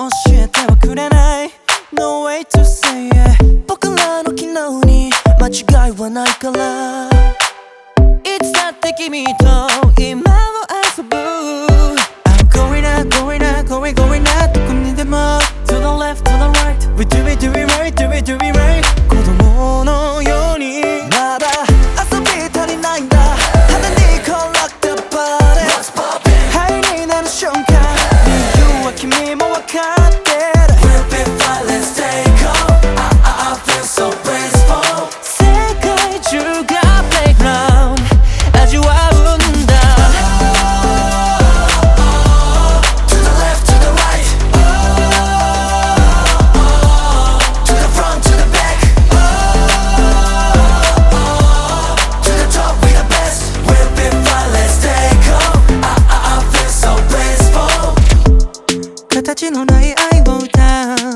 教えてはくれない No way to say it 僕らの昨日に間違いはないからいつだって君と今を遊ぶ I'm going out, going out, going, going out どこにでも To the left, to the right We do it, do it right, do it, do it right 子供のようにまだ遊び足りないんだ派手に転がったバーで What's poppin'? ハイになる瞬間理由は君も分かってる We'll be fine, let's take off I feel so blissful 世界中が playground 味わうんだ To the left, to the right To the front, to the back To the top, we the best We'll be fine, let's take off I feel so blissful 形のない愛を歌う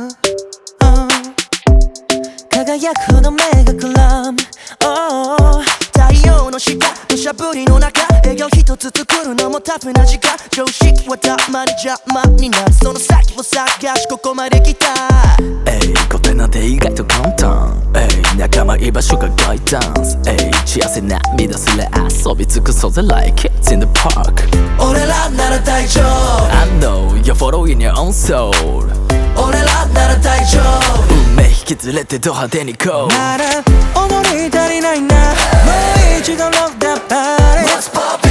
輝くほど目がくらむ太陽の下土砂降りの中営業一つ作るのもタフな時間常識はたまに邪魔になるその先を探しここまで来たコテなんて意外と簡単仲間居場所がガイダンス幸せ涙すれ遊び尽くそうぜ Like kids in the park 俺らなら大丈夫 I know you're following your own soul 俺らなら大丈夫運命引き連れてド派手にこうまだ踊り足りないなもう一度 Rock that body What's poppin'?